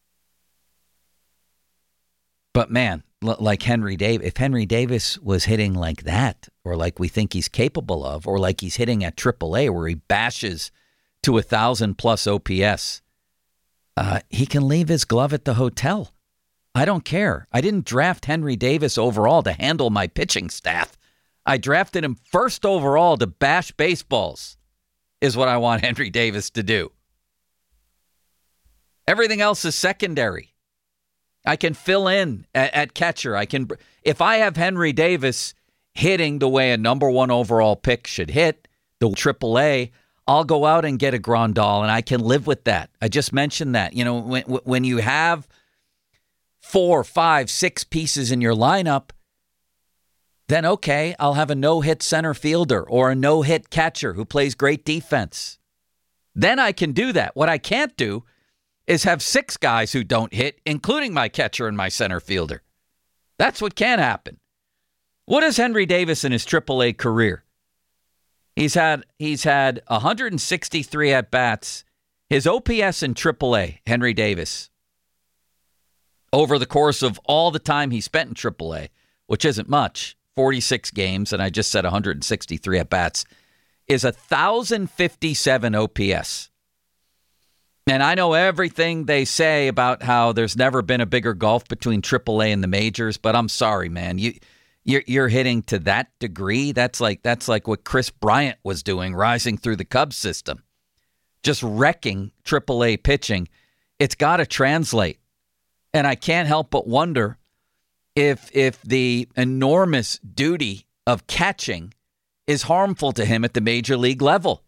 But man, like Henry Davis, if Henry Davis was hitting like that, or like we think he's capable of, or like he's hitting at AAA where he bashes to 1,000+ OPS, he can leave his glove at the hotel. I don't care. I didn't draft Henry Davis overall to handle my pitching staff. I drafted him first overall to bash baseballs, is what I want Henry Davis to do. Everything else is secondary. I can fill in at catcher. If I have Henry Davis hitting the way a number 1 overall pick should hit, the AAA, I'll go out and get a Grandal, and I can live with that. I just mentioned that. You know, when you have 4, 5, 6 pieces in your lineup, then okay, I'll have a no-hit center fielder or a no-hit catcher who plays great defense. Then I can do that. What I can't do is have 6 guys who don't hit, including my catcher and my center fielder. That's what can happen. What is Henry Davis in his AAA career? He's had 163 at-bats. His OPS in AAA, Henry Davis, over the course of all the time he spent in AAA, which isn't much, 46 games, and I just said 163 at-bats, is 1,057 OPS. And I know everything they say about how there's never been a bigger gulf between AAA and the majors, but I'm sorry, man. You're hitting to that degree. That's like what Chris Bryant was doing, rising through the Cubs system, just wrecking AAA pitching. It's got to translate. And I can't help but wonder if the enormous duty of catching is harmful to him at the major league level.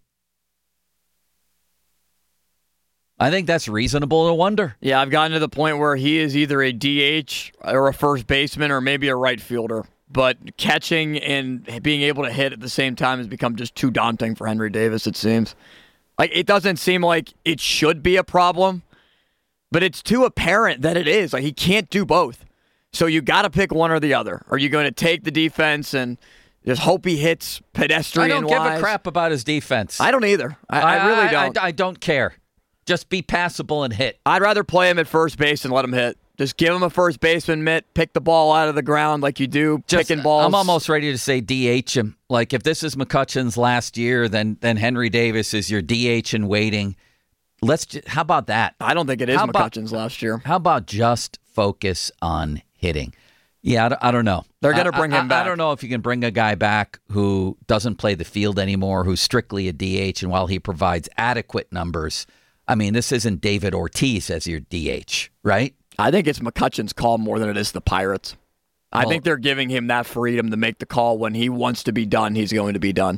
I think that's reasonable to wonder. Yeah, I've gotten to the point where he is either a DH or a first baseman or maybe a right fielder. But catching and being able to hit at the same time has become just too daunting for Henry Davis, it seems. Like, it doesn't seem like it should be a problem, but it's too apparent that it is. Like, he can't do both. So you got to pick one or the other. Are you going to take the defense and just hope he hits pedestrian-wise? I don't give a crap about his defense. I don't either. I really don't. I don't care. Just be passable and hit. I'd rather play him at first base and let him hit. Just give him a first baseman mitt, pick the ball out of the ground like you do, picking balls. I'm almost ready to say DH him. Like, if this is McCutchen's last year, then Henry Davis is your DH in waiting. How about that? I don't think it is McCutchen's last year. How about just focus on hitting? Yeah, I don't know. They're going to bring him back. I don't know if you can bring a guy back who doesn't play the field anymore, who's strictly a DH, and while he provides adequate numbers, I mean, this isn't David Ortiz as your DH, right? I think it's McCutchen's call more than it is the Pirates. I think they're giving him that freedom to make the call. When he wants to be done, he's going to be done.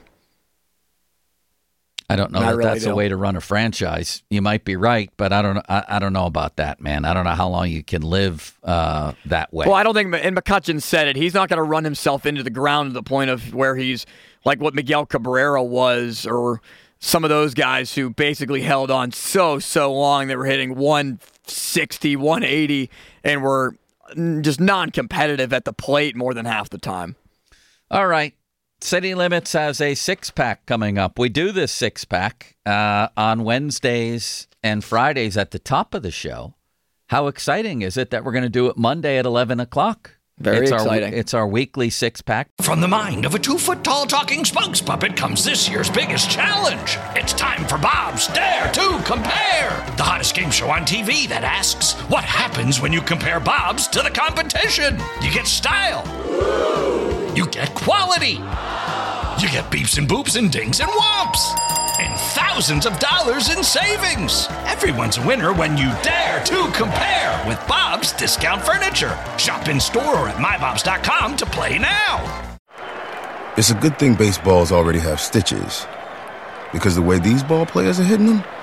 I don't know that that's a way to run a franchise. You might be right, but I don't know about that, man. I don't know how long you can live that way. Well, I don't think, and McCutchen said it, he's not going to run himself into the ground to the point of where he's like what Miguel Cabrera was, or some of those guys who basically held on so long. They were hitting 160, 180, and were just non-competitive at the plate more than half the time. All right. City Limits has a 6-pack coming up. We do this 6-pack on Wednesdays and Fridays at the top of the show. How exciting is it that we're going to do it Monday at 11 o'clock? Very exciting. It's our weekly 6-pack. From the mind of a 2-foot-tall talking spokes puppet comes this year's biggest challenge. It's time for Bob's Dare to Compare, the hottest game show on TV that asks, what happens when you compare Bob's to the competition? You get style. You get quality. You get beeps and boops and dings and whomps. And thousands of dollars in savings. Everyone's a winner when you dare to compare with Bob's Discount Furniture. Shop in store or at mybobs.com to play now. It's a good thing baseballs already have stitches, because the way these ball players are hitting them,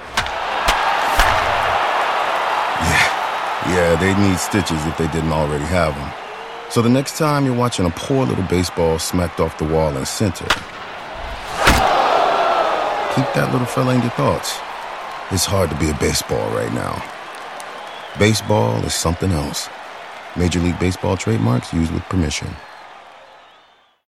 yeah, they'd need stitches if they didn't already have them. So the next time you're watching a poor little baseball smacked off the wall in center, keep that little fella in your thoughts. It's hard to be a baseball right now. Baseball is something else. Major League Baseball trademarks used with permission.